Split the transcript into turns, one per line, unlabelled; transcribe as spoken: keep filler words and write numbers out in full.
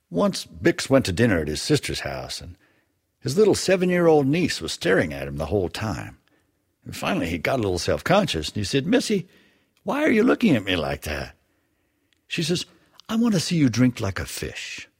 Once Bix went to dinner at his sister's house, and his little seven-year-old niece was staring at him the whole time. And finally he got a little self-conscious, and he said, "Missy, why are you looking at me like that?" She says, "I want to see you drink like a fish."